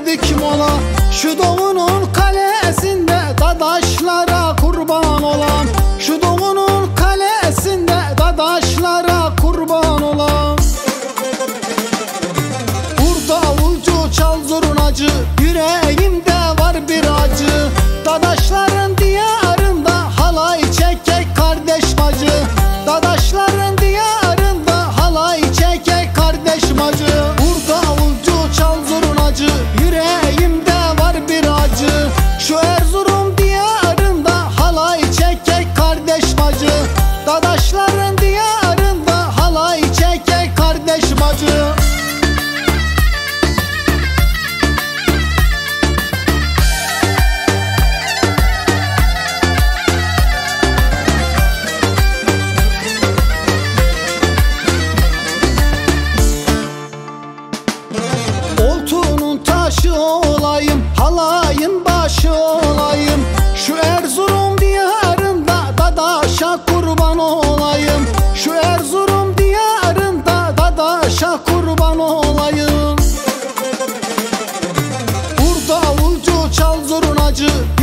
verdik mola. Şu doğunun kalesinde dadaşlara kurban olam. Şu doğunun kalesinde dadaşlara kurban olam. Vur davulcu çal zurnacı, yüreğimde var bir acı. Dadaşların diyarında halay çekek kardeş bacı. Dadaşların diyarında halay çekek kardeş bacı. Vur davulcu çal zurnacı, yüreğimde var bir acı. Şu Erzurum diyarında halay çekek kardeş bacı. Dadaşların diyarında halay çekek kardeş bacı. Oltunun taşı olayım, halayın başı olayım. Şu Erzurum diyarında dadaşa kurban olayım. Şu Erzurum diyarında dadaşa kurban olayım. Vur davulcu çal zurnacı,